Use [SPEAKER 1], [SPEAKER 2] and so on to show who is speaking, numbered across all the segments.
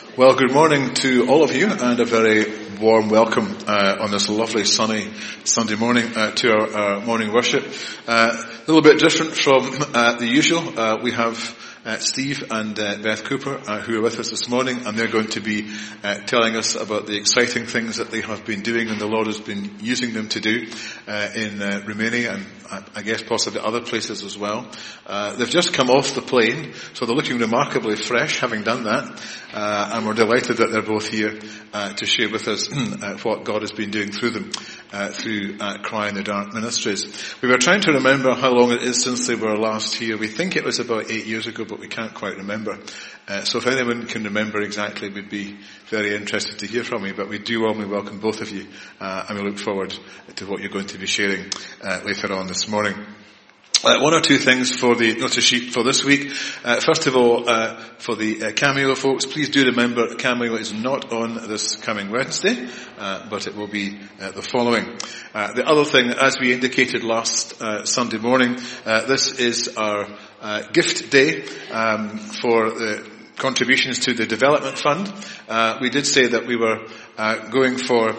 [SPEAKER 1] Well, good morning to all of you and a very warm welcome on this lovely sunny Sunday morning to our morning worship. A little bit different from the usual. We have Steve and Beth Cooper who are with us this morning, and they're going to be telling us about the exciting things that they have been doing and the Lord has been using them to do in Romania and I guess possibly other places as well. They've just come off the plane, so they're looking remarkably fresh having done that, and we're delighted that they're both here to share with us what God has been doing through them through Cry in the Dark Ministries. We were trying to remember how long it is since they were last here. We think it was about 8 years ago, but we can't quite remember. So if anyone can remember exactly, we'd be very interested to hear from you. But we do warmly welcome both of you, and we look forward to what you're going to be sharing later on this morning. One or two things for the notice sheet for this week. First of all, for the Cameo folks, please do remember Cameo is not on this coming Wednesday, but it will be the following. The other thing, as we indicated last Sunday morning, this is our gift day for the contributions to the development fund. We did say that we were going for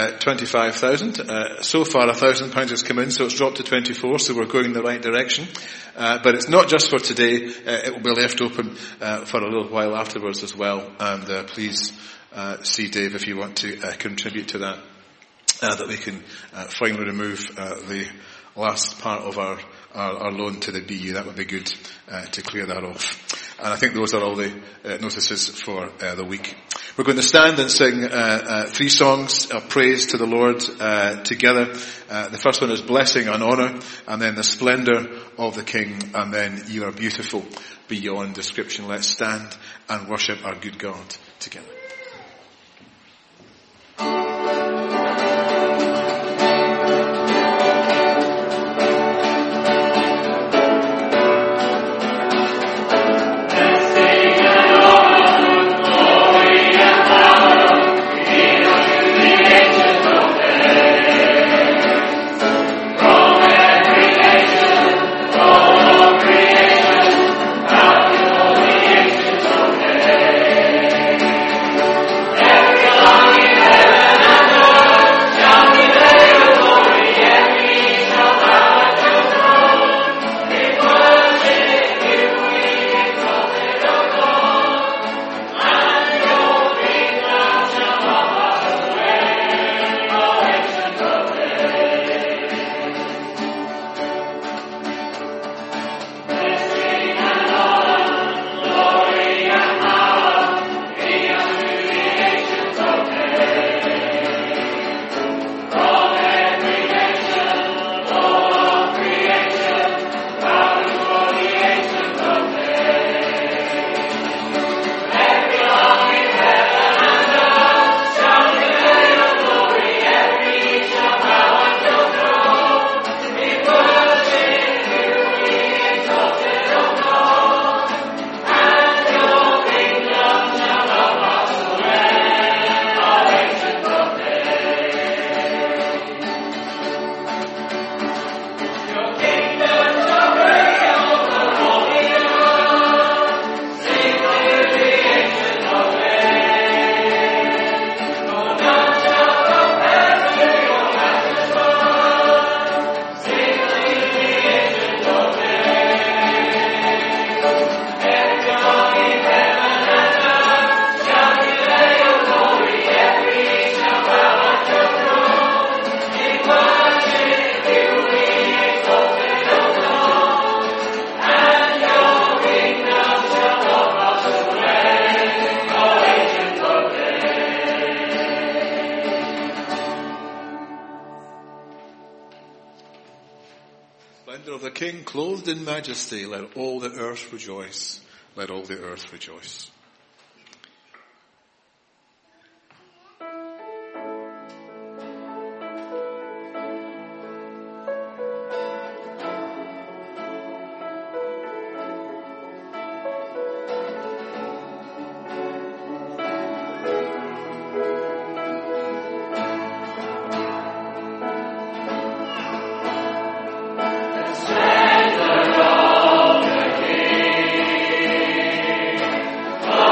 [SPEAKER 1] 25,000. So far £1,000 has come in, so it's dropped to 24, so we're going in the right direction. But it's not just for today. It will be left open for a little while afterwards as well. And please see Dave if you want to contribute to that, that we can finally remove the last part of our loan to the BU. That would be good to clear that off. And I think those are all the notices for the week. We're going to stand and sing 3 songs of praise to the Lord together. The first one is Blessing and Honour, and then The Splendour of the King, and then You Are Beautiful Beyond Description. Let's stand and worship our good God together. Clothed in majesty, let all the earth rejoice. Let all the earth rejoice.
[SPEAKER 2] Splendor of the King.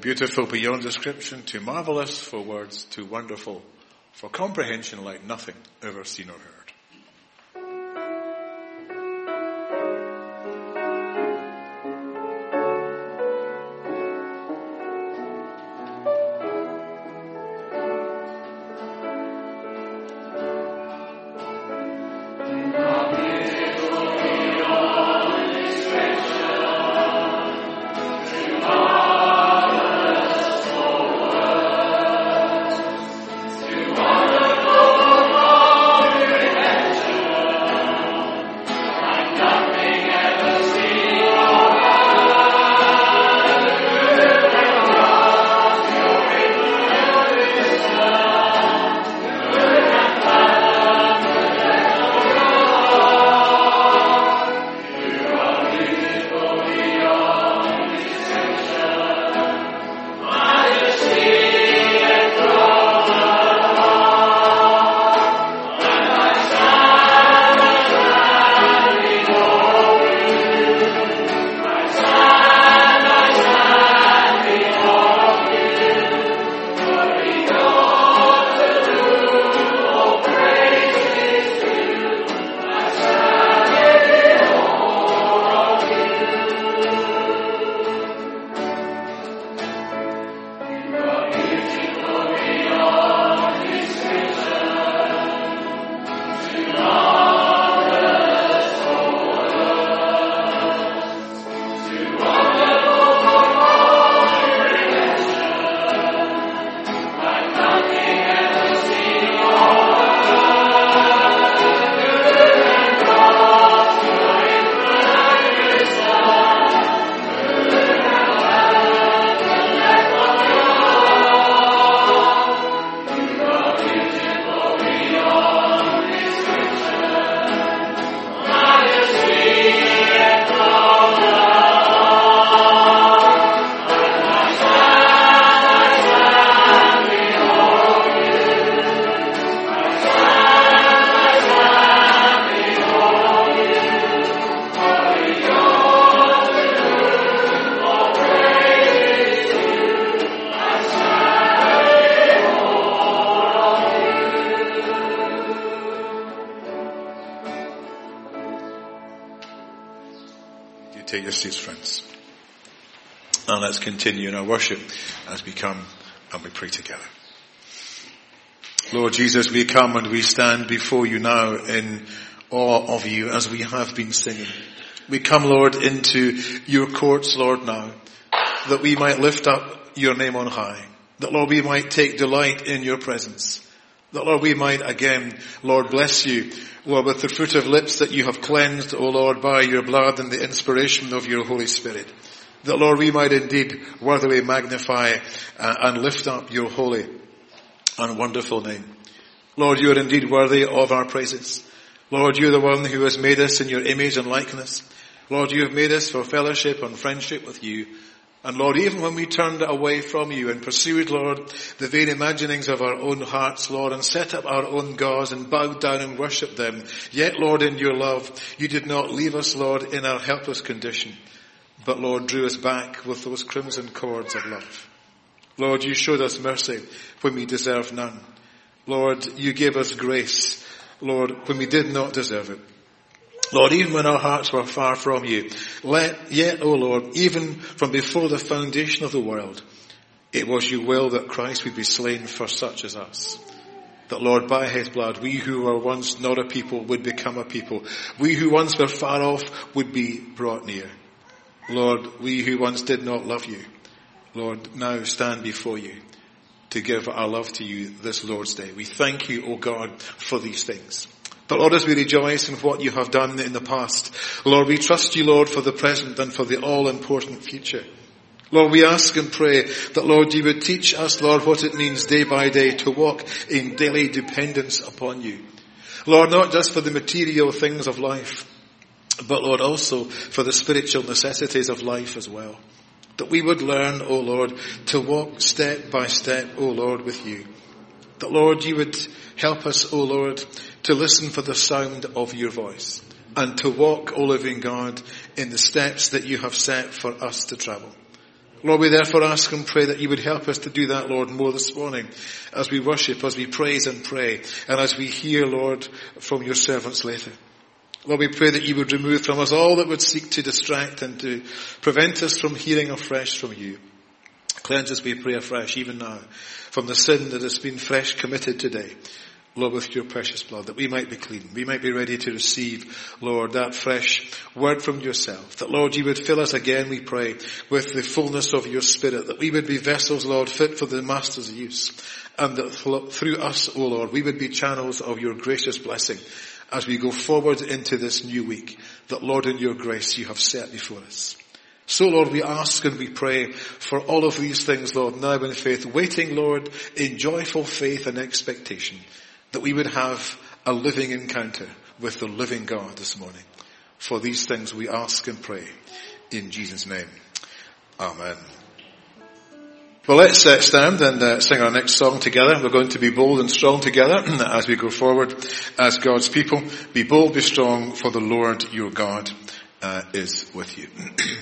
[SPEAKER 1] beautiful beyond description, too marvelous for words, too wonderful for comprehension, like nothing ever seen or heard. Take your seats, friends. And let's continue in our worship as we come and we pray together. Lord Jesus, we come and we stand before you now in awe of you as we have been singing. We come, Lord, into your courts, Lord, now, that we might lift up your name on high. That, Lord, we might take delight in your presence. That, Lord, we might again, Lord, bless you, Lord, with the fruit of lips that you have cleansed, O Lord, by your blood and the inspiration of your Holy Spirit. That, Lord, we might indeed worthily magnify and lift up your holy and wonderful name. Lord, you are indeed worthy of our praises. Lord, you are the one who has made us in your image and likeness. Lord, you have made us for fellowship and friendship with you. And Lord, even when we turned away from you and pursued, Lord, the vain imaginings of our own hearts, Lord, and set up our own gods and bowed down and worshipped them, yet, Lord, in your love, you did not leave us, Lord, in our helpless condition, but, Lord, drew us back with those crimson cords of love. Lord, you showed us mercy when we deserved none. Lord, you gave us grace, Lord, when we did not deserve it. Lord, even when our hearts were far from you, yet, O Lord, even from before the foundation of the world, it was your will that Christ would be slain for such as us. That, Lord, by his blood, we who were once not a people would become a people. We who once were far off would be brought near. Lord, we who once did not love you, Lord, now stand before you to give our love to you this Lord's Day. We thank you, O God, for these things. But Lord, as we rejoice in what you have done in the past, Lord, we trust you, Lord, for the present and for the all-important future. Lord, we ask and pray that, Lord, you would teach us, Lord, what it means day by day to walk in daily dependence upon you. Lord, not just for the material things of life, but, Lord, also for the spiritual necessities of life as well. That we would learn, O Lord, to walk step by step, O Lord, with you. That, Lord, you would help us, O Lord, to listen for the sound of your voice and to walk, O living God, in the steps that you have set for us to travel. Lord, we therefore ask and pray that you would help us to do that, Lord, more this morning as we worship, as we praise and pray, and as we hear, Lord, from your servants later. Lord, we pray that you would remove from us all that would seek to distract and to prevent us from hearing afresh from you. Cleanse us, we pray, afresh, even now, from the sin that has been fresh committed today. Lord, with your precious blood, that we might be clean. We might be ready to receive, Lord, that fresh word from yourself. That, Lord, you would fill us again, we pray, with the fullness of your Spirit. That we would be vessels, Lord, fit for the Master's use. And that through us, O Lord, we would be channels of your gracious blessing as we go forward into this new week. That, Lord, in your grace you have set before us. So, Lord, we ask and we pray for all of these things, Lord, now in faith, waiting, Lord, in joyful faith and expectation, that we would have a living encounter with the living God this morning. For these things we ask and pray in Jesus' name. Amen. Well, let's stand and sing our next song together. We're going to be bold and strong together as we go forward as God's people. Be bold, be strong, for the Lord your God is with you.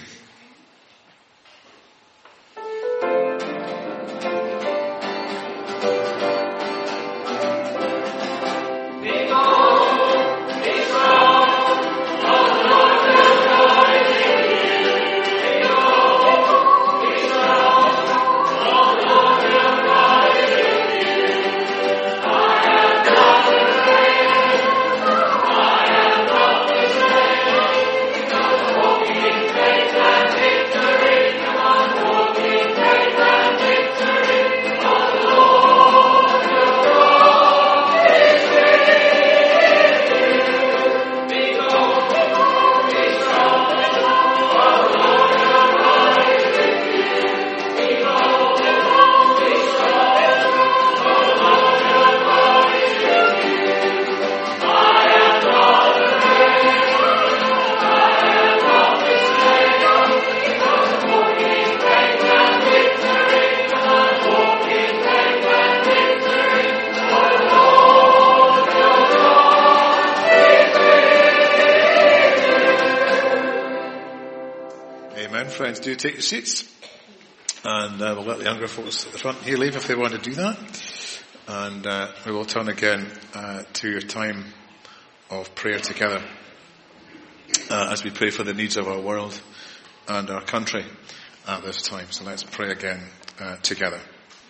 [SPEAKER 1] Friends, do take your seats, and we'll let the younger folks at the front here leave if they want to do that, and we will turn again to a time of prayer together as we pray for the needs of our world and our country at this time. So let's pray again together.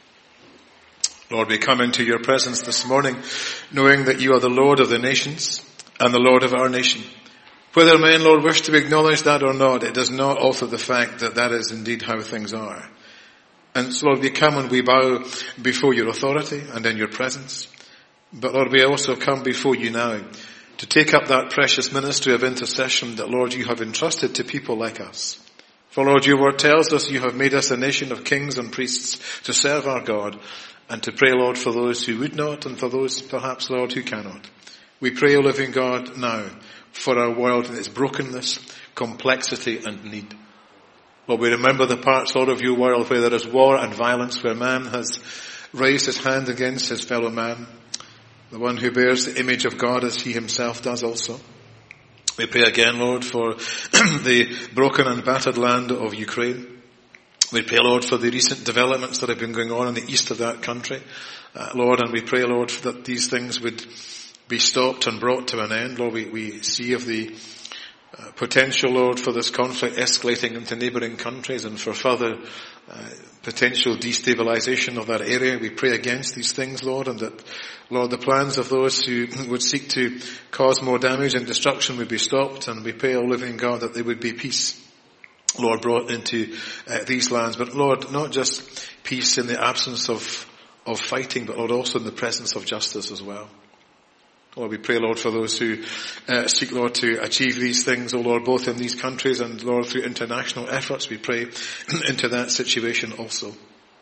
[SPEAKER 1] Lord, we come into your presence this morning knowing that you are the Lord of the nations and the Lord of our nation. Whether men, Lord, wish to acknowledge that or not, it does not alter the fact that that is indeed how things are. And so, Lord, we come and we bow before your authority and in your presence. But, Lord, we also come before you now to take up that precious ministry of intercession that, Lord, you have entrusted to people like us. For, Lord, your word tells us you have made us a nation of kings and priests to serve our God and to pray, Lord, for those who would not and for those, perhaps, Lord, who cannot. We pray, O living God, now for our world and its brokenness, complexity and need. Lord, we remember the parts, Lord, of your world where there is war and violence, where man has raised his hand against his fellow man, the one who bears the image of God as he himself does also. We pray again, Lord, for the broken and battered land of Ukraine. We pray, Lord, for the recent developments that have been going on in the east of that country, Lord, and we pray, Lord, that these things would be stopped and brought to an end. Lord, we see of the potential, Lord, for this conflict escalating into neighbouring countries and for further potential destabilisation of that area. We pray against these things, Lord, and that, Lord, the plans of those who would seek to cause more damage and destruction would be stopped, and we pray, O living God, that there would be peace, Lord, brought into these lands. But, Lord, not just peace in the absence of fighting, but, Lord, also in the presence of justice as well. Lord, we pray, Lord, for those who seek, Lord, to achieve these things, O Lord, both in these countries and, Lord, through international efforts. We pray into that situation also.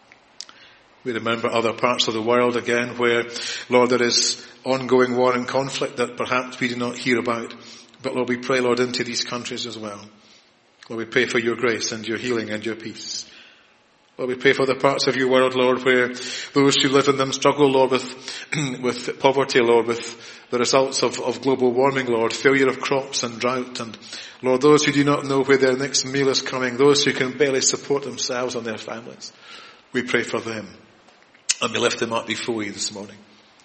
[SPEAKER 1] We remember other parts of the world again where, Lord, there is ongoing war and conflict that perhaps we do not hear about. But, Lord, we pray, Lord, into these countries as well. Lord, we pray for your grace and your healing and your peace. Lord, we pray for the parts of your world, Lord, where those who live in them struggle, Lord, with poverty, Lord, with the results of global warming, Lord, failure of crops and drought. And Lord, those who do not know where their next meal is coming, those who can barely support themselves and their families. We pray for them. And we lift them up before you this morning.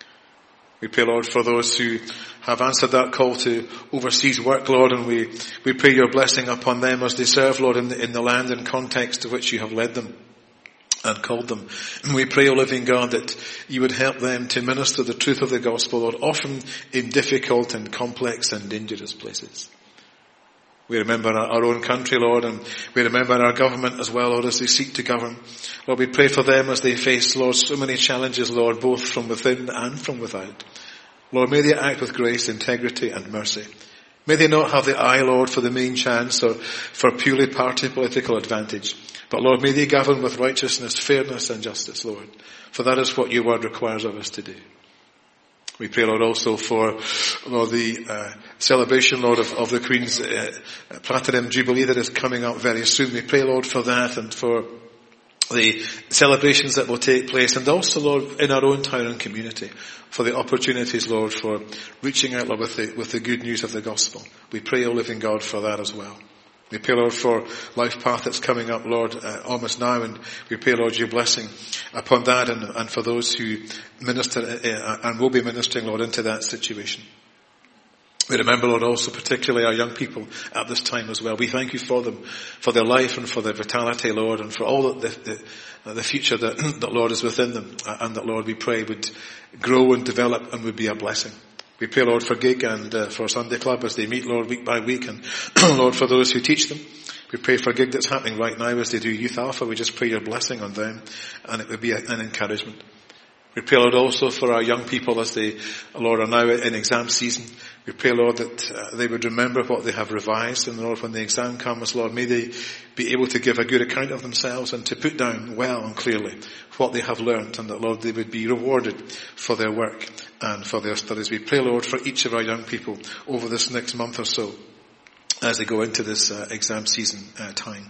[SPEAKER 1] We pray, Lord, for those who have answered that call to overseas work, Lord, and we pray your blessing upon them as they serve, Lord, in the land and context to which you have led them and called them. And we pray, O living God, that you would help them to minister the truth of the gospel, Lord, often in difficult and complex and dangerous places. We remember our own country, Lord, and we remember our government as well, Lord, as they seek to govern. Lord, we pray for them as they face, Lord, so many challenges, Lord, both from within and from without. Lord, may they act with grace, integrity and mercy. May they not have the eye, Lord, for the main chance or for purely party political advantage. But Lord, may they govern with righteousness, fairness and justice, Lord. For that is what your word requires of us to do. We pray, Lord, also for, Lord, the celebration, Lord, of the Queen's Platinum Jubilee that is coming up very soon. We pray, Lord, for that and for the celebrations that will take place, and also, Lord, in our own town and community, for the opportunities, Lord, for reaching out, Lord, with the good news of the gospel. We pray, O living God, for that as well. We pray, Lord, for Life Path that's coming up, Lord, almost now, and we pray, Lord, your blessing upon that and for those who minister and will be ministering, Lord, into that situation. We remember, Lord, also particularly our young people at this time as well. We thank you for them, for their life and for their vitality, Lord, and for all the future that Lord is within them, and that, Lord, we pray would grow and develop and would be a blessing. We pray, Lord, for Gig and for Sunday Club as they meet, Lord, week by week, and Lord, for those who teach them. We pray for Gig that's happening right now as they do Youth Alpha. We just pray your blessing on them, and it would be an encouragement. We pray, Lord, also for our young people as they, Lord, are now in exam season. We pray, Lord, that they would remember what they have revised, and Lord, when the exam comes, Lord, may they be able to give a good account of themselves and to put down well and clearly what they have learned, and that, Lord, they would be rewarded for their work and for their studies. We pray, Lord, for each of our young people over this next month or so as they go into this exam season time.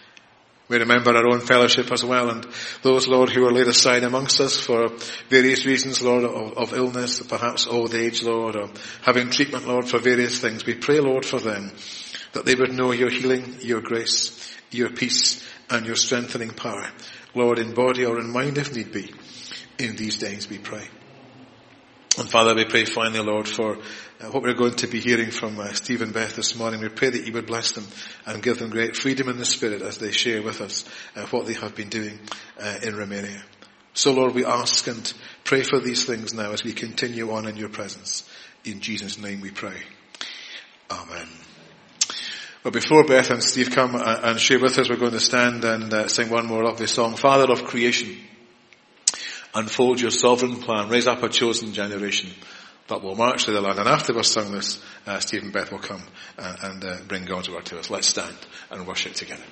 [SPEAKER 1] We remember our own fellowship as well, and those, Lord, who are laid aside amongst us for various reasons, Lord, of illness, perhaps old age, Lord, or having treatment, Lord, for various things. We pray, Lord, for them, that they would know your healing, your grace, your peace, and your strengthening power, Lord, in body or in mind if need be, in these days we pray. And Father, we pray finally, Lord, for what we're going to be hearing from Steve and Beth this morning. We pray that you would bless them and give them great freedom in the Spirit as they share with us what they have been doing in Romania. So, Lord, we ask and pray for these things now as we continue on in your presence. In Jesus' name we pray. Amen. Well, before Beth and Steve come and share with us, we're going to stand and sing one more lovely song. Father of creation, unfold your sovereign plan. Raise up a chosen generation that will march to the land. And after we've sung this, Steve and Beth will come and bring God's word to us. Let's stand and worship together.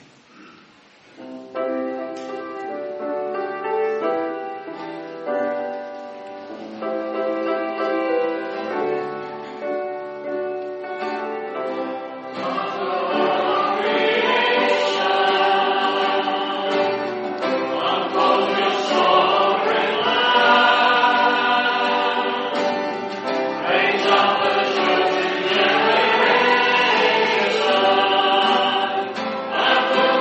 [SPEAKER 2] Unfold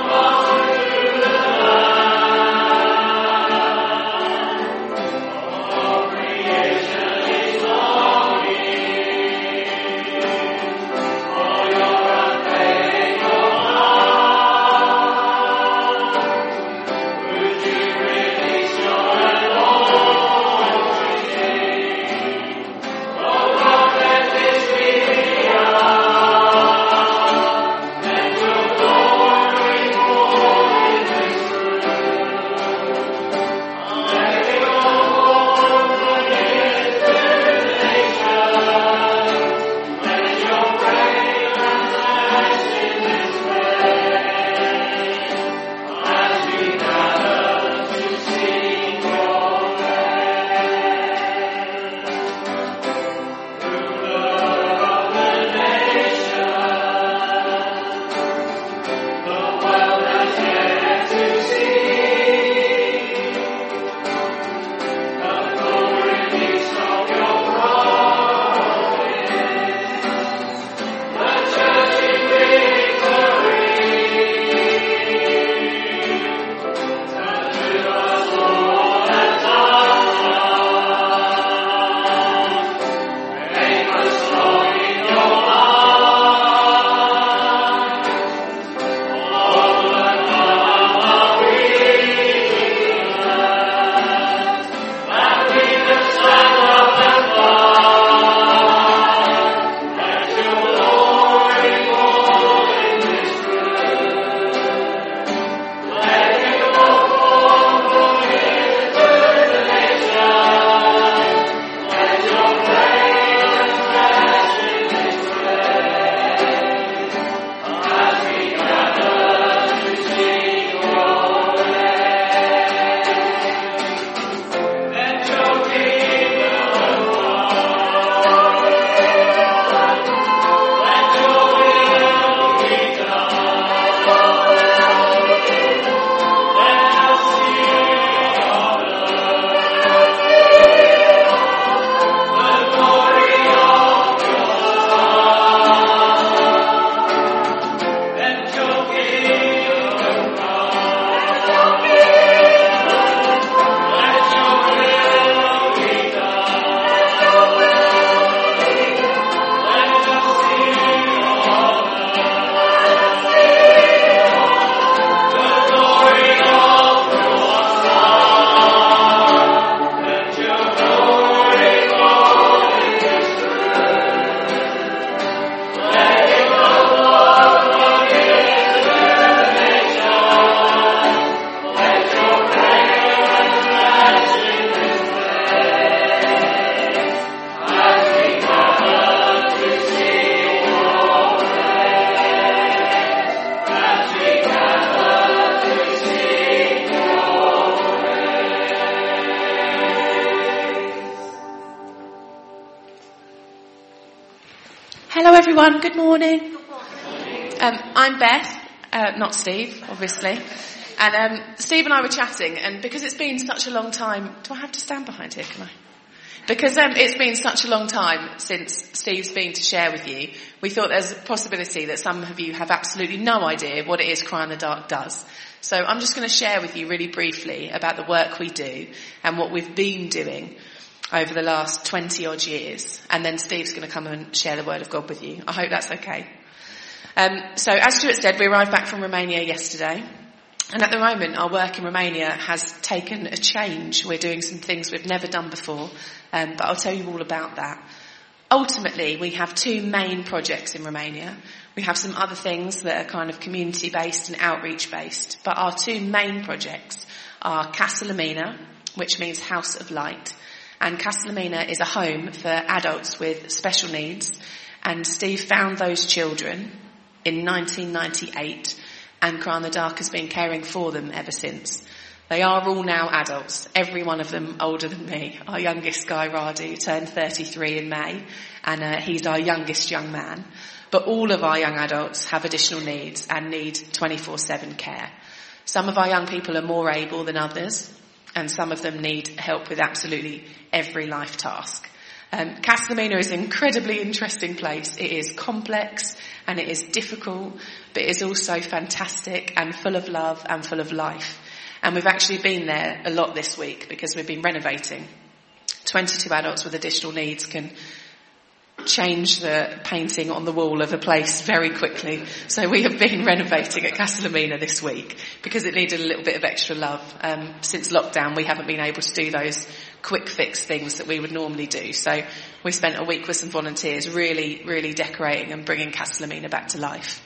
[SPEAKER 2] Hello everyone, good morning. I'm Beth, not Steve, obviously. And Steve and I were chatting, and because it's been such a long time, do I have to stand behind here, can I? Because it's been such a long time since Steve's been to share with you, we thought there's a possibility that some of you have absolutely no idea what it is Cry in the Dark does. So I'm just going to share with you really briefly about the work we do and what we've been doing over the last 20 odd years, and then Steve's going to come and share the word of God with you. I hope that's okay. So as Stuart said, we arrived back from Romania yesterday, and at the moment our work in Romania has taken a change. We're doing some things we've never done before, but I'll tell you all about that. Ultimately, we have two main projects in Romania. We have some other things that are kind of community-based and outreach-based, but our two main projects are Casa Lumina, which means House of Light. And Casa Lumina is a home for adults with special needs. And Steve found those children in 1998, and Cry in the Dark has been caring for them ever since. They are all now adults, every one of them older than me. Our youngest guy, Radu, turned 33 in May, and he's our youngest young man. But all of our young adults have additional needs and need 24/7 care. Some of our young people are more able than others, and some of them need help with absolutely every life task. Casa Lumina is an incredibly interesting place. It is complex and it is difficult, but it is also fantastic and full of love and full of life. And we've actually been there a lot this week because we've been renovating. 22 adults with additional needs can change the painting on the wall of a place very quickly. So we have been renovating at Casa Lumina this week because it needed a little bit of extra love. Since lockdown, we haven't been able to do those quick fix things that we would normally do. So we spent a week with some volunteers really, really decorating and bringing Casa Lumina back to life.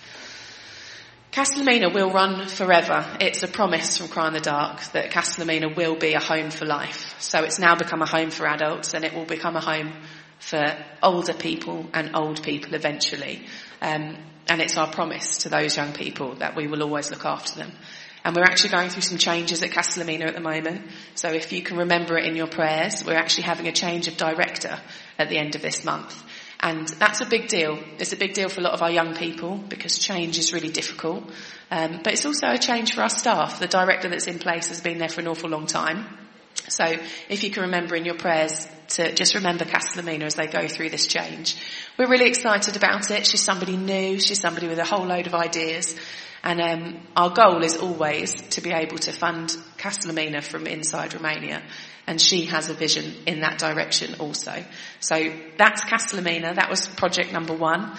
[SPEAKER 2] Casa Lumina will run forever. It's a promise from Cry in the Dark that Casa Lumina will be a home for life. So it's now become a home for adults, and it will become a home for older people and old people eventually. And it's our promise to those young people that we will always look after them. And we're actually going through some changes at Casa Lumina at the moment. So if you can remember it in your prayers, we're actually having a change of director at the end of this month. And that's a big deal. It's a big deal for a lot of our young people because change is really difficult. But it's also a change for our staff. The director that's in place has been there for an awful long time. So if you can remember in your prayers to just remember Casa Lumina as they go through this change. We're really excited about it. She's somebody new. She's somebody with a whole load of ideas. And our goal is always to be able to fund Casa Lumina from inside Romania. And she has a vision in that direction also. So that's Casa Lumina. That was project number one.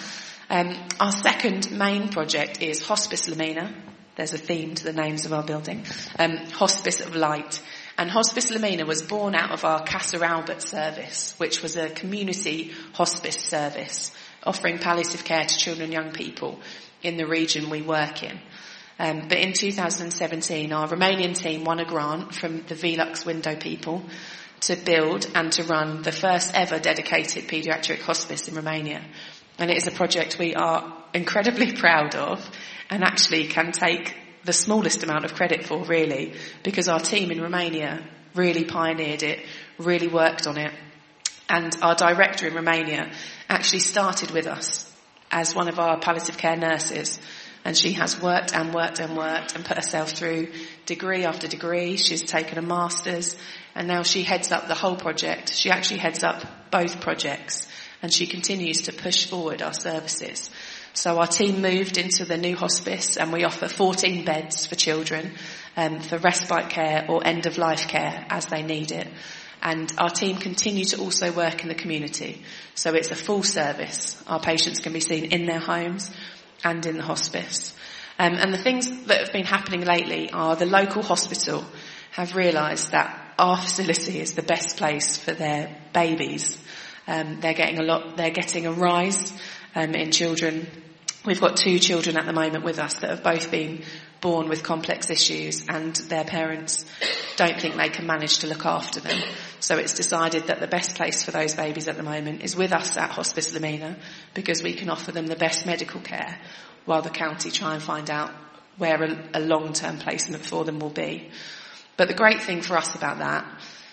[SPEAKER 2] Our second main project is Hospice Lumina. There's a theme to the names of our building. Hospice of Light. And Hospice Lumina was born out of our Casa Albert service, which was a community hospice service offering palliative care to children and young people in the region we work in. But in 2017, our Romanian team won a grant from the Velux Window people to build and to run the first ever dedicated paediatric hospice in Romania. And it is a project we are incredibly proud of and actually can take the smallest amount of credit for, really, because our team in Romania really pioneered it, really worked on it. And our director in Romania actually started with us as one of our palliative care nurses. And she has worked and worked and worked and put herself through degree after degree. She's taken a master's and now she heads up the whole project. She actually heads up both projects and she continues to push forward our services. So our team moved into the new hospice and we offer 14 beds for children for respite care or end-of-life care as they need it. And our team continue to also work in the community. So it's a full service. Our patients can be seen in their homes and in the hospice. And the things that have been happening lately are the local hospital have realised that our facility is the best place for their babies. They're getting a rise in children. We've got 2 children at the moment with us that have both been born with complex issues and their parents don't think they can manage to look after them. So it's decided that the best place for those babies at the moment is with us at Hospice Lumina because we can offer them the best medical care while the county try and find out where a long-term placement for them will be. But the great thing for us about that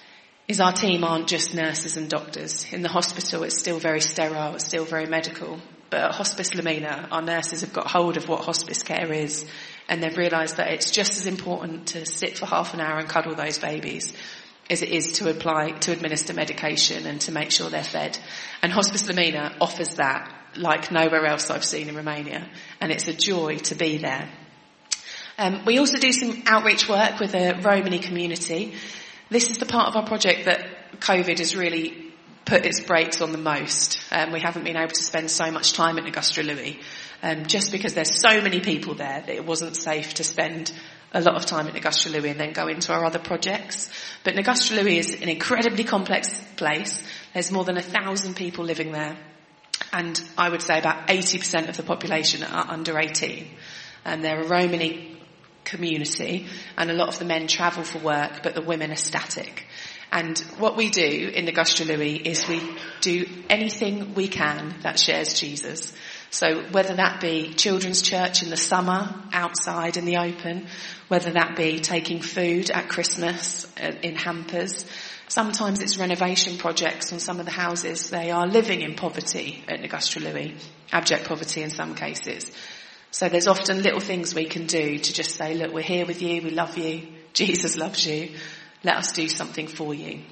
[SPEAKER 2] is our team aren't just nurses and doctors. In the hospital it's still very sterile, it's still very medical. But at Hospice Lamina, our nurses have got hold of what hospice care is, and they've realised that it's just as important to sit for half an hour and cuddle those babies as it is to administer medication and to make sure they're fed. And Hospice Lamina offers that like nowhere else I've seen in Romania, and it's a joy to be there. We also do some outreach work with the Romani community. This is the part of our project that COVID has really put its brakes on the most. We haven't been able to spend so much time at Negustra Lui, just because there's so many people there that it wasn't safe to spend a lot of time at Negustra Lui and then go into our other projects. But Negustra Lui is an incredibly complex place. There's more than 1,000 people living there. And I would say about 80% of the population are under 18. And they're a Romani community, and a lot of the men travel for work, but the women are static. And what we do in Negustra Lui is we do anything we can that shares Jesus. So whether that be children's church in the summer, outside in the open, whether that be taking food at Christmas in hampers, sometimes it's renovation projects on some of the houses. They are living in poverty at Negustra Lui, abject poverty in some cases. So there's often little things we can do to just say, look, we're here with you, we love you, Jesus loves you, let us do something for you.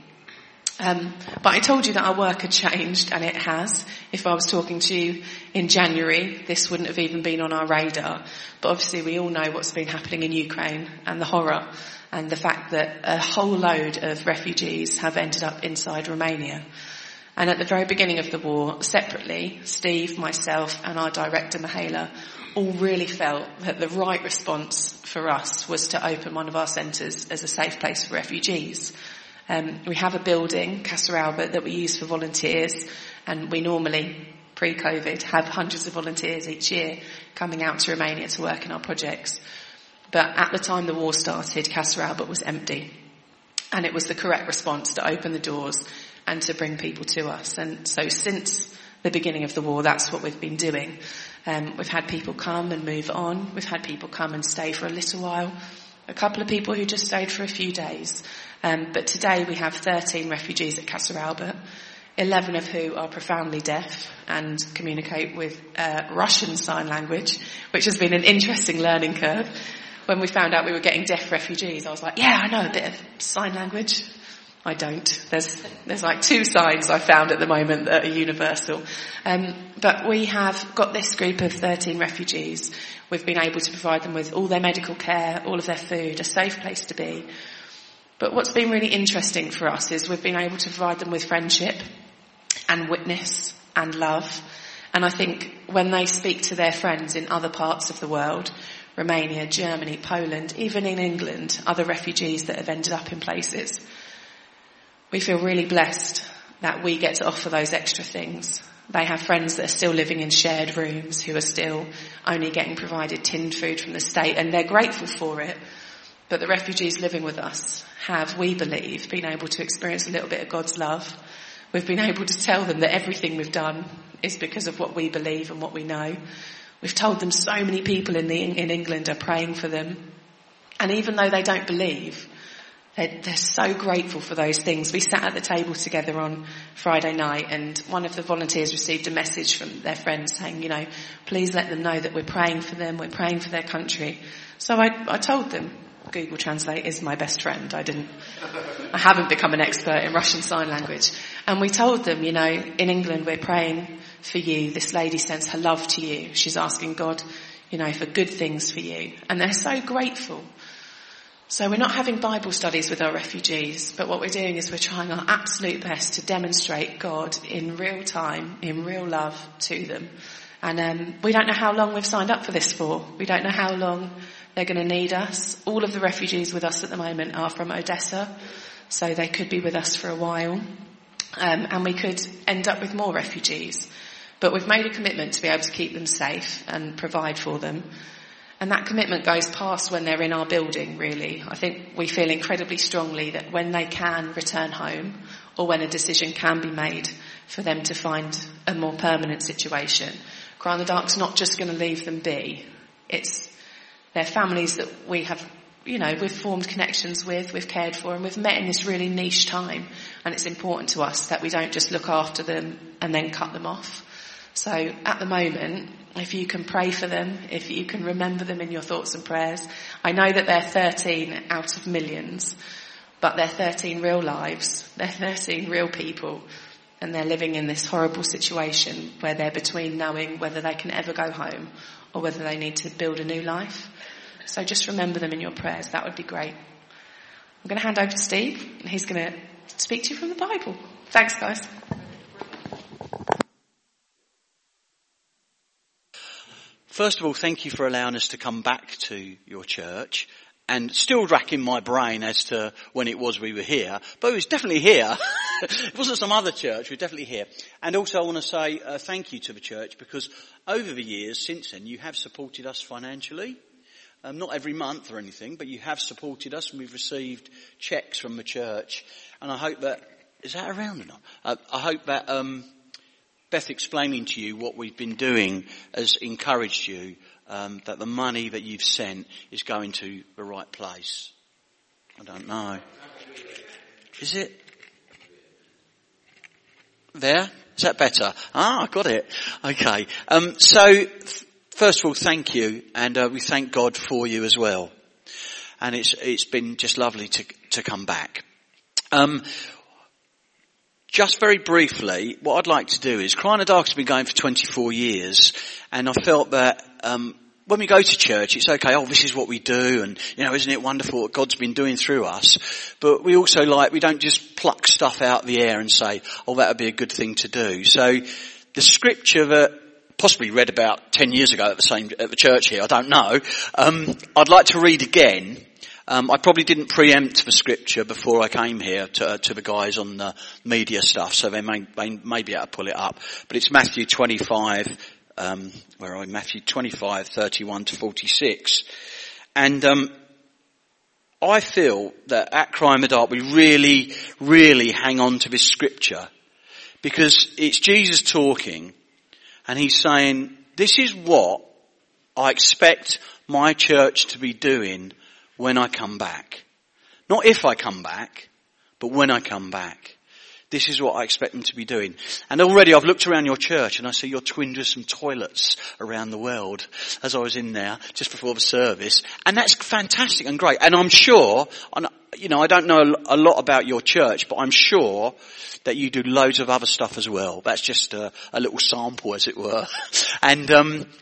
[SPEAKER 2] But I told you that our work had changed, and it has. If I was talking to you in January, this wouldn't have even been on our radar. But obviously we all know what's been happening in Ukraine and the horror and the fact that a whole load of refugees have ended up inside Romania. And at the very beginning of the war, separately, Steve, myself and our director, Mihaela, all really felt that the right response for us was to open one of our centres as a safe place for refugees. We have a building, Casa Albert, that we use for volunteers, and we normally, pre-COVID, have hundreds of volunteers each year coming out to Romania to work in our projects. But at the time the war started, Casa Albert was empty. And it was the correct response to open the doors and to bring people to us. And so since the beginning of the war, that's what we've been doing. We've had people come and move on. We've had people come and stay for a little while. A couple of people who just stayed for a few days. But today we have 13 refugees at Casa Albert, 11 of who are profoundly deaf and communicate with Russian Sign Language, which has been an interesting learning curve. When we found out we were getting deaf refugees, I was like, yeah, I know a bit of sign language. I don't. There's like 2 signs I found at the moment that are universal. But we have got this group of 13 refugees. We've been able to provide them with all their medical care, all of their food, a safe place to be. But what's been really interesting for us is we've been able to provide them with friendship and witness and love. And I think when they speak to their friends in other parts of the world, Romania, Germany, Poland, even in England, other refugees that have ended up in places, we feel really blessed that we get to offer those extra things. They have friends that are still living in shared rooms, who are still only getting provided tinned food from the state, and they're grateful for it. But the refugees living with us have, we believe, been able to experience a little bit of God's love. We've been able to tell them that everything we've done is because of what we believe and what we know. We've told them so many people in England are praying for them. And even though they don't believe, they're so grateful for those things. We sat at the table together on Friday night, and one of the volunteers received a message from their friends saying, please let them know that we're praying for them, we're praying for their country. So I told them, Google Translate is my best friend. I haven't become an expert in Russian Sign Language. And we told them, in England we're praying for you. This lady sends her love to you. She's asking God, for good things for you. And they're so grateful. So we're not having Bible studies with our refugees, but what we're doing is we're trying our absolute best to demonstrate God in real time, in real love to them. And we don't know how long we've signed up for this for. We don't know how long they're going to need us. All of the refugees with us at the moment are from Odessa, so they could be with us for a while. And we could end up with more refugees. But we've made a commitment to be able to keep them safe and provide for them. And that commitment goes past when they're in our building, really. I think we feel incredibly strongly that when they can return home, or when a decision can be made for them to find a more permanent situation, Cry in the Dark's not just going to leave them be. It's their families that we have, we've formed connections with, we've cared for, and we've met in this really niche time. And it's important to us that we don't just look after them and then cut them off. So at the moment, if you can pray for them, if you can remember them in your thoughts and prayers, I know that they're 13 out of millions, but they're 13 real lives, they're 13 real people, and they're living in this horrible situation where they're between knowing whether they can ever go home or whether they need to build a new life. So just remember them in your prayers, that would be great. I'm going to hand over to Steve, and he's going to speak to you from the Bible. Thanks, guys.
[SPEAKER 3] First of all, thank you for allowing us to come back to your church, and still racking my brain as to when it was we were here, but it was definitely here. It wasn't some other church, we were definitely here. And also I want to say thank you to the church, because over the years since then you have supported us financially. Not every month or anything, but you have supported us, and we've received cheques from the church. And I hope that, is that around or not? I hope that Beth explaining to you what we've been doing has encouraged you, that the money that you've sent is going to the right place. I don't know. Is it? There? Is that better? I got it. Okay. So, first of all, thank you, and we thank God for you as well. And it's been just lovely to come back. Just very briefly, what I'd like to do is, Cry in the Dark has been going for 24 years, and I felt that when we go to church, it's okay, this is what we do, and, isn't it wonderful what God's been doing through us? But we also we don't just pluck stuff out of the air and say, that would be a good thing to do. So, the scripture that possibly read about 10 years ago at the church here, I don't know, I'd like to read again. I probably didn't preempt the scripture before I came here to the guys on the media stuff, so they may be able to pull it up. But it's Matthew 25, Matthew 25, 31 to 46. And I feel that at Cry in the Dark we really, really hang on to this scripture, because it's Jesus talking, and he's saying, this is what I expect my church to be doing when I come back. Not if I come back, but when I come back. This is what I expect them to be doing. And already I've looked around your church and I see you're twinned with some toilets around the world as I was in there just before the service. And that's fantastic and great. And I'm sure, I don't know a lot about your church, but I'm sure that you do loads of other stuff as well. That's just a little sample, as it were. And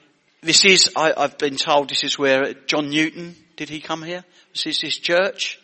[SPEAKER 3] I've been told this is where John Newton, did he come here? This is his church?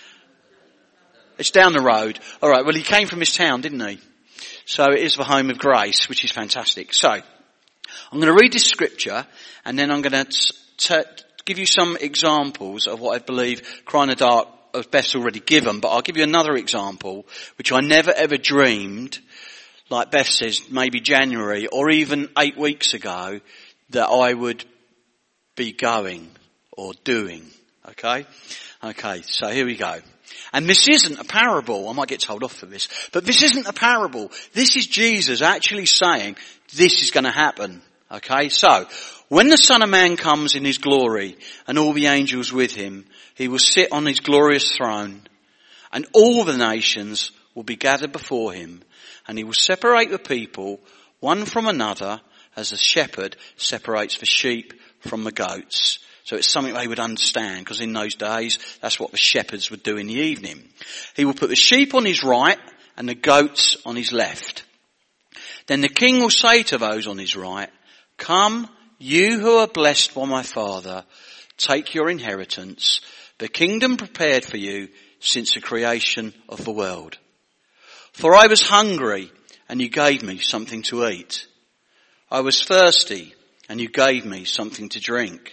[SPEAKER 3] It's down the road. All right, well, he came from his town, didn't he? So it is the home of grace, which is fantastic. So, I'm going to read this scripture, and then I'm going to give you some examples of what I believe Cry in the Dark has best already given, but I'll give you another example, which I never ever dreamed, like Beth says, maybe January, or even 8 weeks ago, that I would be going or doing. Okay, so here we go. And this isn't a parable. I might get told off for this, but this isn't a parable. This is Jesus actually saying this is going to happen. Okay, so when the Son of Man comes in his glory and all the angels with him, he will sit on his glorious throne, and all the nations will be gathered before him, and he will separate the people one from another as a shepherd separates the sheep from the goats. So it's something they would understand, because in those days, that's what the shepherds would do in the evening. He will put the sheep on his right and the goats on his left. Then the king will say to those on his right, "Come, you who are blessed by my Father, take your inheritance, the kingdom prepared for you since the creation of the world. For I was hungry, and you gave me something to eat. I was thirsty, and you gave me something to drink.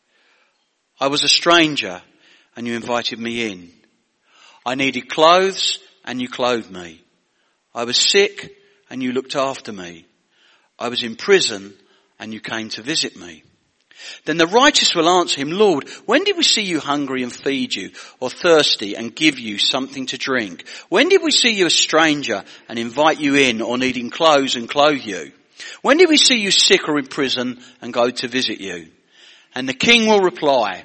[SPEAKER 3] I was a stranger, and you invited me in. I needed clothes, and you clothed me. I was sick, and you looked after me. I was in prison, and you came to visit me." Then the righteous will answer him, "Lord, when did we see you hungry and feed you, or thirsty and give you something to drink? When did we see you a stranger and invite you in, or needing clothes and clothe you? When did we see you sick or in prison and go to visit you?" And the king will reply,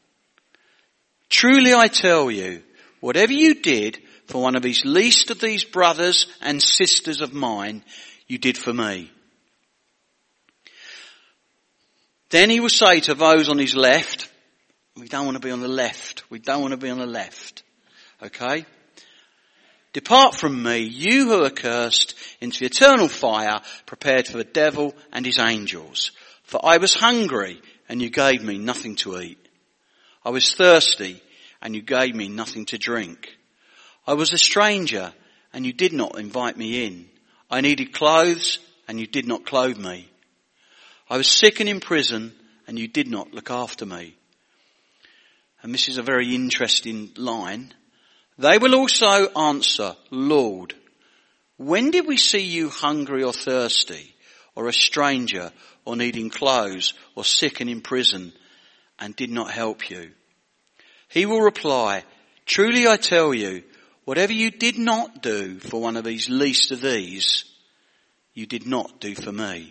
[SPEAKER 3] "Truly I tell you, whatever you did for one of these least of these brothers and sisters of mine, you did for me." Then he will say to those on his left, we don't want to be on the left. We don't want to be on the left. Okay? Depart from me, you who are cursed, into the eternal fire prepared for the devil and his angels. For I was hungry, and you gave me nothing to eat. I was thirsty, and you gave me nothing to drink. I was a stranger, and you did not invite me in. I needed clothes, and you did not clothe me. I was sick and in prison, and you did not look after me. And this is a very interesting line. They will also answer, Lord, when did we see you hungry or thirsty, or a stranger, or needing clothes, or sick and in prison, and did not help you? He will reply, truly I tell you, whatever you did not do for one of these least of these, you did not do for me.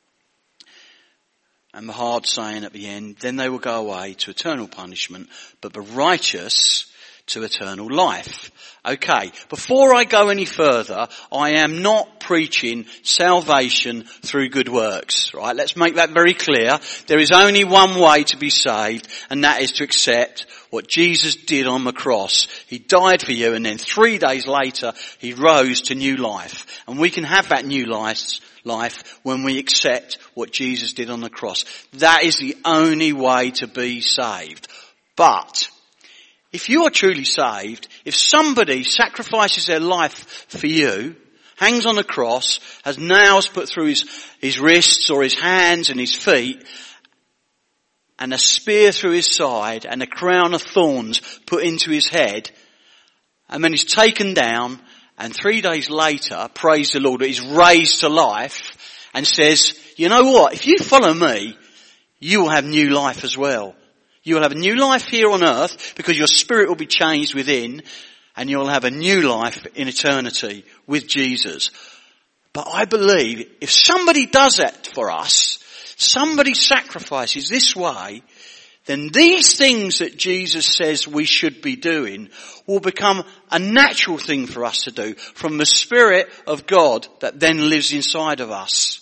[SPEAKER 3] And the hard saying at the end, then they will go away to eternal punishment, but the righteous to eternal life. Okay, before I go any further, I am not preaching salvation through good works, right? Let's make that very clear. There is only one way to be saved, and that is to accept what Jesus did on the cross. He died for you, and then 3 days later, he rose to new life. And we can have that new life when we accept what Jesus did on the cross. That is the only way to be saved. But if you are truly saved, if somebody sacrifices their life for you, hangs on a cross, has nails put through his wrists or his hands and his feet, and a spear through his side, and a crown of thorns put into his head, and then he's taken down, and 3 days later, praise the Lord, he's raised to life, and says, you know what, if you follow me, you will have new life as well. You will have a new life here on earth because your spirit will be changed within, and you'll have a new life in eternity with Jesus. But I believe if somebody does that for us, somebody sacrifices this way, then these things that Jesus says we should be doing will become a natural thing for us to do from the Spirit of God that then lives inside of us.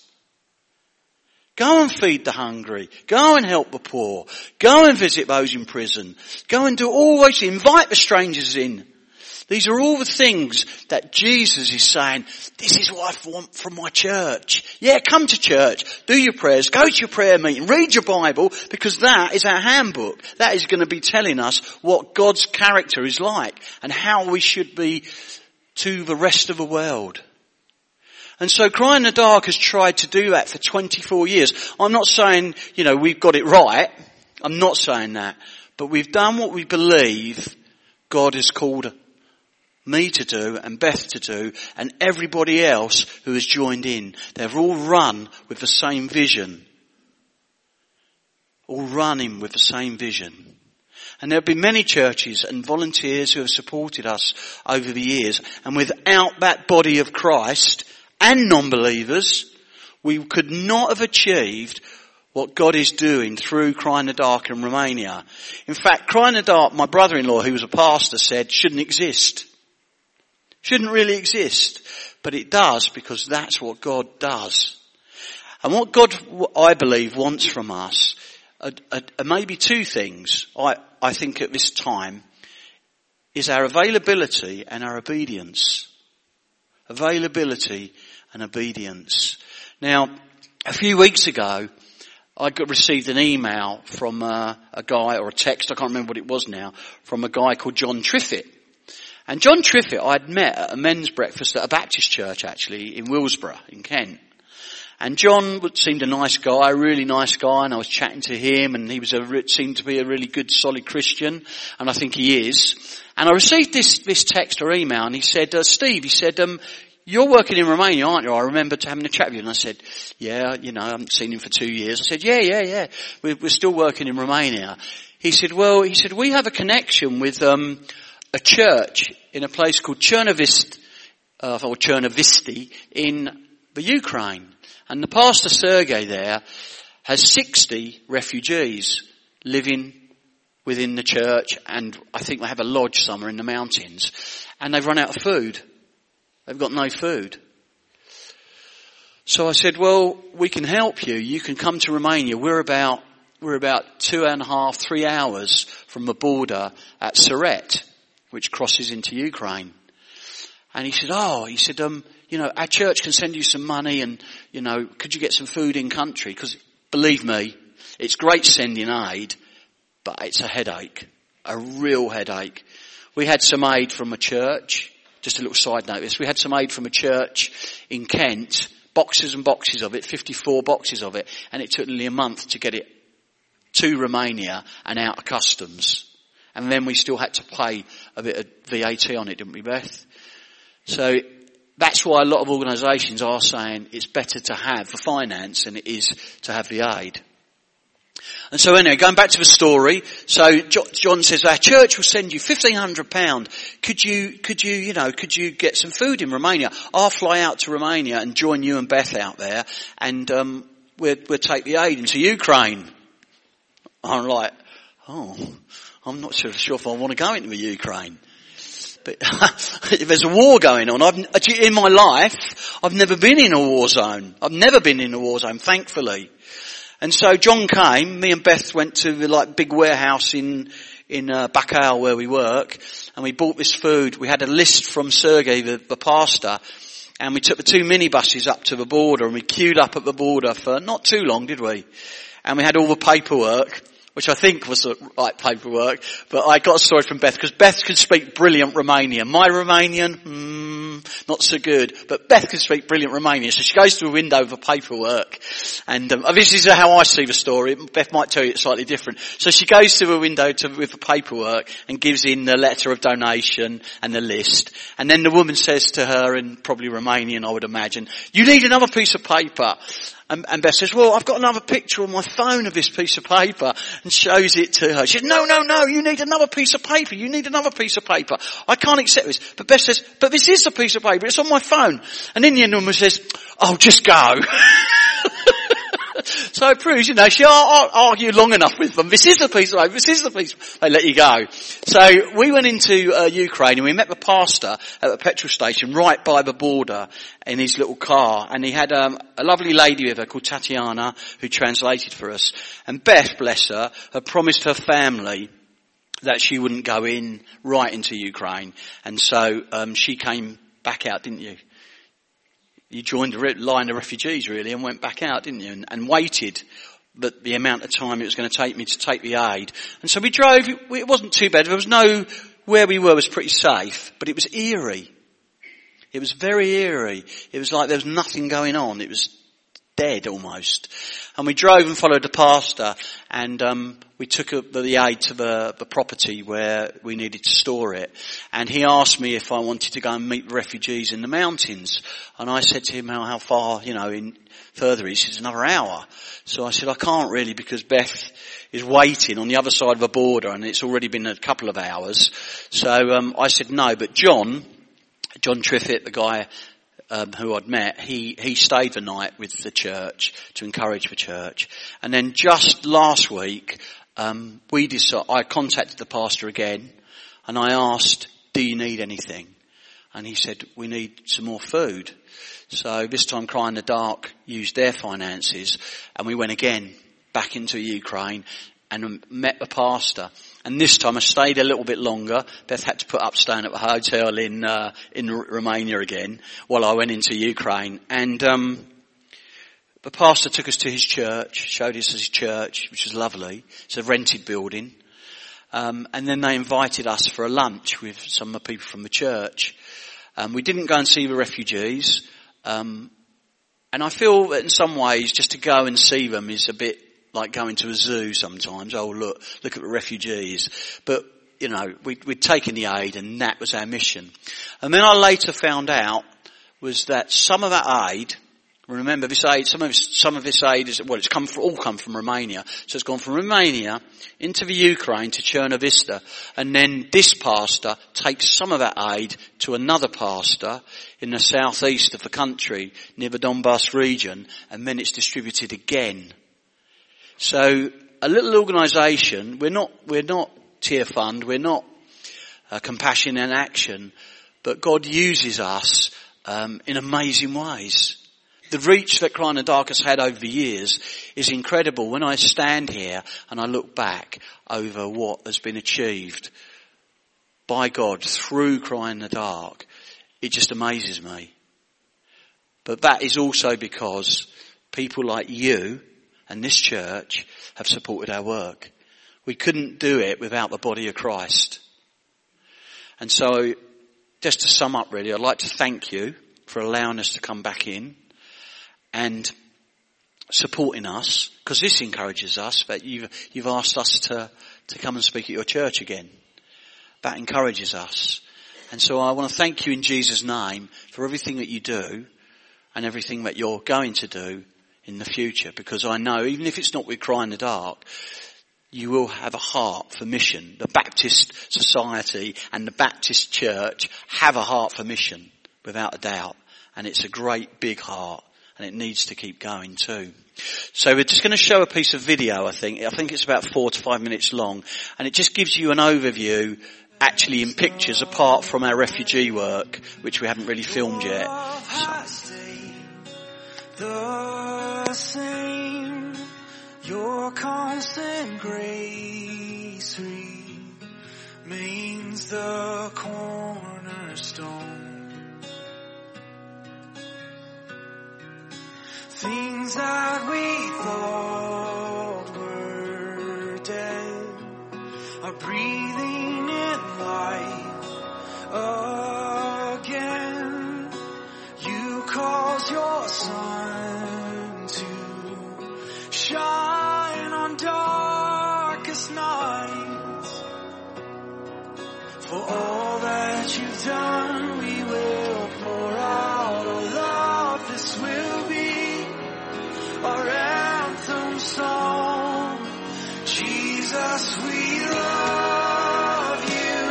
[SPEAKER 3] Go and feed the hungry. Go and help the poor. Go and visit those in prison. Go and do all those things. Invite the strangers in. These are all the things that Jesus is saying, this is what I want from my church. Yeah, come to church, do your prayers, go to your prayer meeting, read your Bible, because that is our handbook. That is going to be telling us what God's character is like and how we should be to the rest of the world. And so Cry in the Dark has tried to do that for 24 years. I'm not saying, we've got it right. I'm not saying that. But we've done what we believe God has called me to do and Beth to do and everybody else who has joined in. They've all run with the same vision. All running with the same vision. And there have been many churches and volunteers who have supported us over the years. And without that body of Christ and non-believers, we could not have achieved what God is doing through Cry in the Dark in Romania. In fact, Cry in the Dark, my brother-in-law, who was a pastor, said shouldn't exist. Shouldn't really exist. But it does, because that's what God does. And what God, I believe, wants from us are maybe two things, I think at this time, is our availability and our obedience. Availability and obedience. Now, a few weeks ago, I received an email from a guy, or a text, I can't remember what it was now, from a guy called John Triffitt. And John Triffitt I'd met at a men's breakfast at a Baptist church, actually, in Willsborough, in Kent. And John seemed a nice guy, a really nice guy, and I was chatting to him, and he seemed to be a really good, solid Christian, and I think he is. And I received this text or email, and he said, Steve, you're working in Romania, aren't you? I remember having a chat with you. And I said, yeah, I haven't seen him for 2 years. I said, yeah. We're still working in Romania. He said, we have a connection with a church in a place called Chernovisti in the Ukraine. And the pastor Sergei there has 60 refugees living within the church, and I think they have a lodge somewhere in the mountains. And they've run out of food. They've got no food. So I said, well, we can help you. You can come to Romania. We're about we're about 2.5, 3 hours from the border at Seret, which crosses into Ukraine. And he said, our church can send you some money and, could you get some food in country? Because believe me, it's great sending aid, but it's a headache, a real headache. We had some aid from a church, just a little side note, we had some aid from a church in Kent, boxes and boxes of it, 54 boxes of it, and it took nearly a month to get it to Romania and out of customs. And then we still had to pay a bit of VAT on it, didn't we, Beth? So that's why a lot of organisations are saying it's better to have the finance than it is to have the aid. And so anyway, going back to the story, so John says, our church will send you £1,500. Could you get some food in Romania? I'll fly out to Romania and join you and Beth out there, and we'll take the aid into Ukraine. I'm like, I'm not sure if I want to go into the Ukraine. But if there's a war going on, in my life, I've never been in a war zone. Thankfully. And so John came, me and Beth went to the big warehouse in Bacău where we work, and we bought this food. We had a list from Sergei, the pastor, and we took the 2 minibuses up to the border, and we queued up at the border for not too long, did we? And we had all the paperwork, which I think was the right paperwork, but I got a story from Beth, because Beth can speak brilliant Romanian. My Romanian, not so good, but Beth can speak brilliant Romanian, so she goes to a window with the paperwork, and this is how I see the story. Beth might tell you it's slightly different. So she goes to a window with the paperwork and gives in the letter of donation and the list, and then the woman says to her, in probably Romanian I would imagine, you need another piece of paper. And Beth says, well, I've got another picture on my phone of this piece of paper, and shows it to her. She says, no, you need another piece of paper. I can't accept this. But Beth says, but this is the piece of paper. It's on my phone. And then the woman says, oh, just go. So it proves, she argued long enough with them. This is the piece of paper. They let you go. So we went into Ukraine, and we met the pastor at the petrol station right by the border in his little car. And he had a lovely lady with her called Tatiana who translated for us. And Beth, bless her, had promised her family that she wouldn't go right into Ukraine. And so she came back out, didn't you? You joined the line of refugees, really, and went back out, didn't you? And waited the amount of time it was going to take me to take the aid. And so we drove. It wasn't too bad. Where we were was pretty safe, but it was eerie. It was very eerie. It was like there was nothing going on. It was dead almost. And we drove and followed the pastor, and we took the aid to the property where we needed to store it. And he asked me if I wanted to go and meet the refugees in the mountains. And I said to him how far, further. He says another hour. So I said I can't really, because Beth is waiting on the other side of the border, and it's already been a couple of hours. So I said no. But John Triffitt, the guy who I'd met, he stayed the night with the church to encourage the church. And then just last week, I contacted the pastor again, and I asked, do you need anything? And he said, we need some more food. So this time Cry in the Dark used their finances, and we went again back into Ukraine and met the pastor. And this time I stayed a little bit longer. Beth had to put up staying at the hotel in Romania again while I went into Ukraine. And the pastor took us to his church, showed us his church, which was lovely. It's a rented building. And then they invited us for a lunch with some of the people from the church. We didn't go and see the refugees. And I feel that in some ways just to go and see them is a bit like going to a zoo sometimes. Oh, look at the refugees. But, we'd taken the aid, and that was our mission. And then I later found out was that some of that aid, remember this aid, some of this aid is, it's all come from Romania. So it's gone from Romania into the Ukraine to Cherna Vista. And then this pastor takes some of that aid to another pastor in the southeast of the country, near the Donbass region, and then it's distributed again. So a little organisation, we're not Tear Fund, we're not Compassion in Action, but God uses us in amazing ways. the reach that Cry in the Dark has had over the years is incredible. When I stand here and I look back over what has been achieved by God through Cry in the Dark, it just amazes me. But that is also because people like you and this church have supported our work. We couldn't do it without the body of Christ. And so, just to sum up really, I'd like to thank you for allowing us to come back in and supporting us, because this encourages us that you've asked us to come and speak at your church again. That encourages us. And so I want to thank you in Jesus' name for everything that you do and everything that you're going to do in the future, because I know even if it's not with Cry in the Dark, you will have a heart for mission. The Baptist Society and the Baptist Church have a heart for mission, without a doubt. And it's a great big heart, and it needs to keep going too. So we're just going to show a piece of video, I think. I think it's about 4 to 5 minutes long, and it just gives you an overview, actually in pictures, apart from our refugee work, which we haven't really filmed yet.
[SPEAKER 4] The same, your constant grace remains the cornerstone. Things that we thought were dead are breathing in life again. You cause your sun to shine on darkest nights. For all that you've done, we will pour out our love. This will be our anthem song. Jesus, we love you.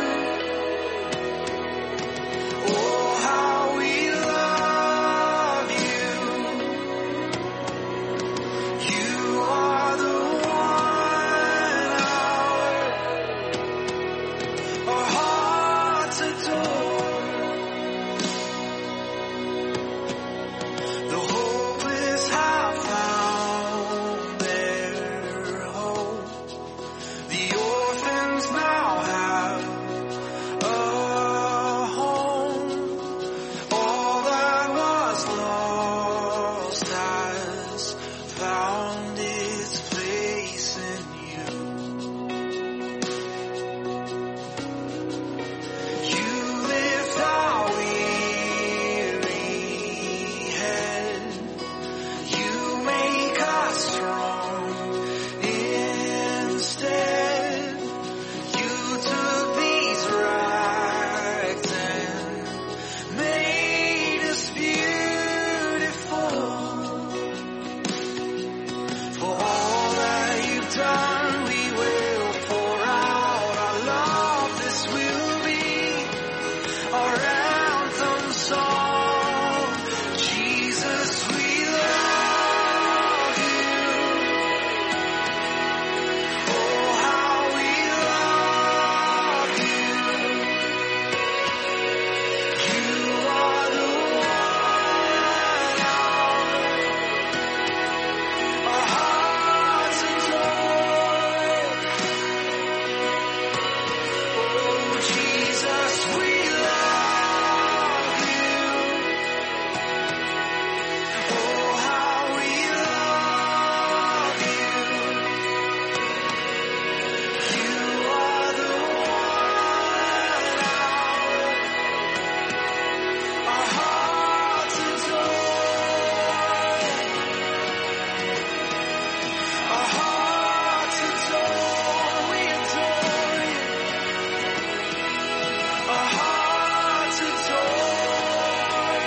[SPEAKER 4] Oh, how we love you. You are the one our hearts adore. The hopeless have found their hope. The orphans now have a home. All that was lost has found its place in you. You lift our weary head. You make us strong instead. You took these rags and made us beautiful. For all that you've done, we will pour out our love. This will be our anthem song. Jesus, we love you. Oh, how we love you. You are the one our hearts adore. Oh, Jesus, we love you. Oh, how we love you. You are the one our hearts adore. Our hearts adore. We adore you. Our hearts adore.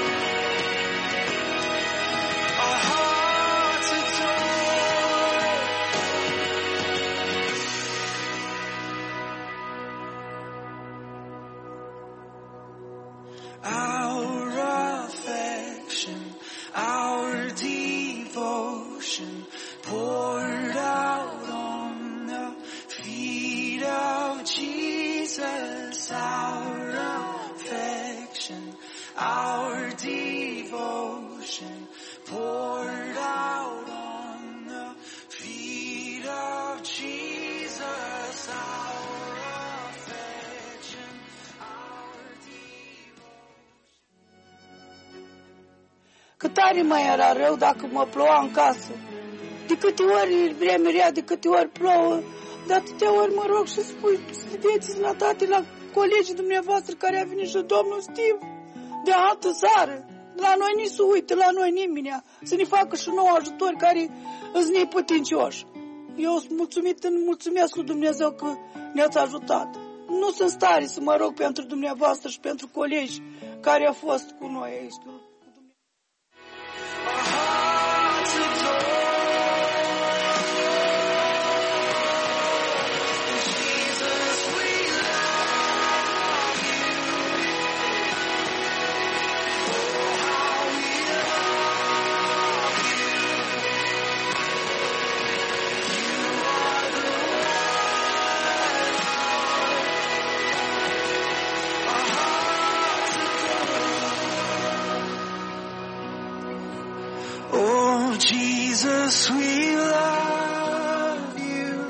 [SPEAKER 4] Our hearts adore. Our affection, our devotion poured out on the feet of Jesus. Our affection, our devotion
[SPEAKER 5] tare mai era rău dacă mă ploua în casă. De câte ori vreme rea, de câte ori plouă, de atâtea ori mă rog și spui, vedeți sănătate la colegii dumneavoastră care a venit și domnul Steve de altă țară. La noi nici să uite, la noi nimeni, să ne facă și nouă ajutori care sunt neputincioși. Eu sunt mulțumesc lui Dumnezeu că ne-ați ajutat. Nu sunt stare să mă rog pentru dumneavoastră și pentru colegi care au fost cu noi aici.
[SPEAKER 4] Jesus, we love you.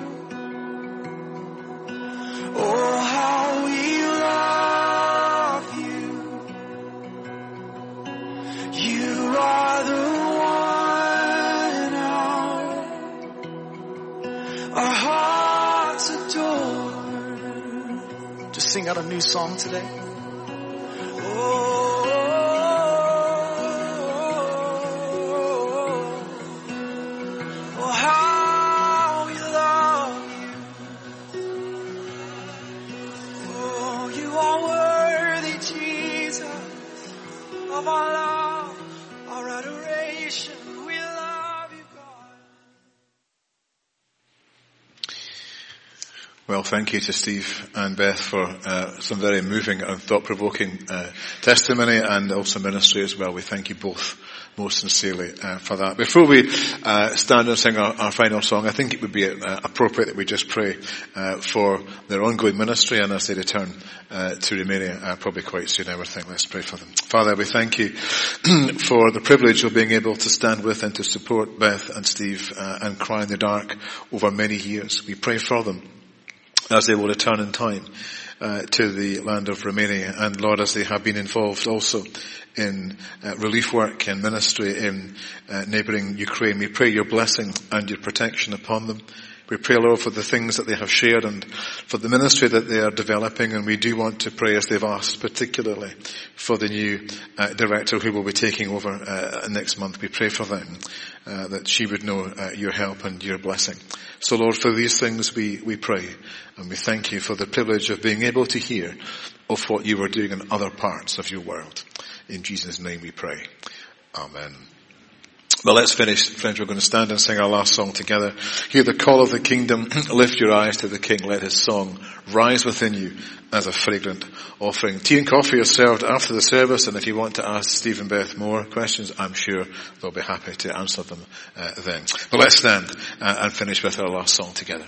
[SPEAKER 4] Oh, how we love you. You are the one our hearts adore. Just sing out a new song today.
[SPEAKER 1] Well, thank you to Steve and Beth for some very moving and thought-provoking testimony and also ministry as well. We thank you both most sincerely for that. Before we stand and sing our final song, I think it would be appropriate that we just pray for their ongoing ministry and as they return to Romania probably quite soon, I would think. Let's pray for them. Father, we thank you for the privilege of being able to stand with and to support Beth and Steve and Cry in the Dark over many years. We pray for them as they will return in time to the land of Romania. And Lord, as they have been involved also in relief work and ministry in neighbouring Ukraine, we pray your blessing and your protection upon them. We pray, Lord, for the things that they have shared and for the ministry that they are developing. And we do want to pray, as they've asked, particularly for the new director who will be taking over next month. We pray for them, that she would know your help and your blessing. So, Lord, for these things we pray, and we thank you for the privilege of being able to hear of what you are doing in other parts of your world. In Jesus' name we pray. Amen. Well, let's finish, friends. We're going to stand and sing our last song together. Hear the call of the kingdom. Lift your eyes to the King. Let his song rise within you as a fragrant offering. Tea and coffee are served after the service, and if you want to ask Steve and Beth more questions, I'm sure they'll be happy to answer them then. But let's stand and finish with our last song together.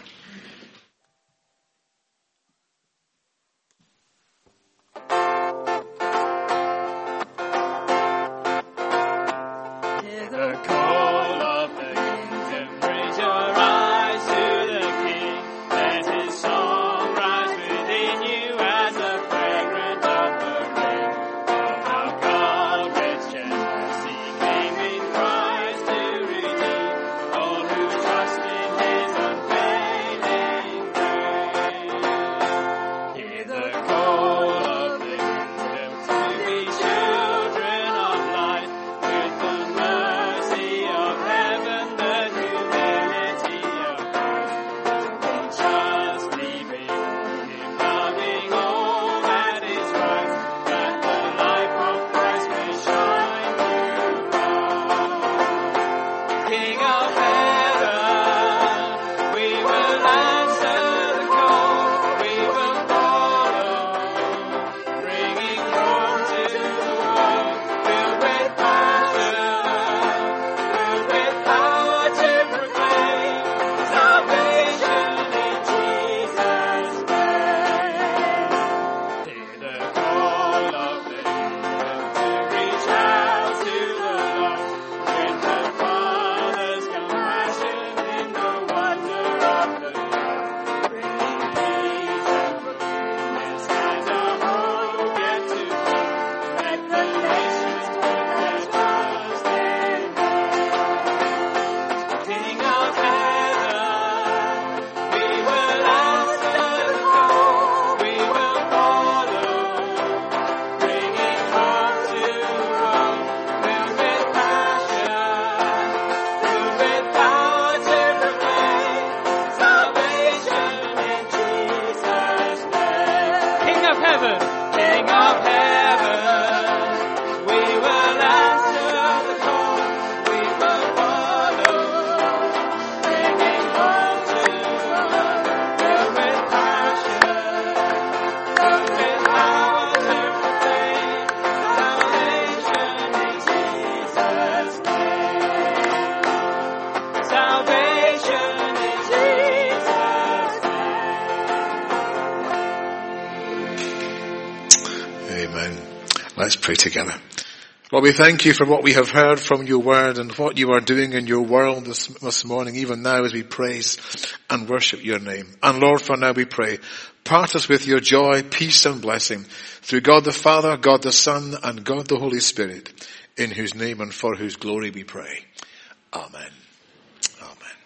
[SPEAKER 1] Let's pray together. Lord, we thank you for what we have heard from your word and what you are doing in your world this morning, even now as we praise and worship your name. And Lord, for now we pray, part us with your joy, peace and blessing through God the Father, God the Son and God the Holy Spirit, in whose name and for whose glory we pray. Amen. Amen.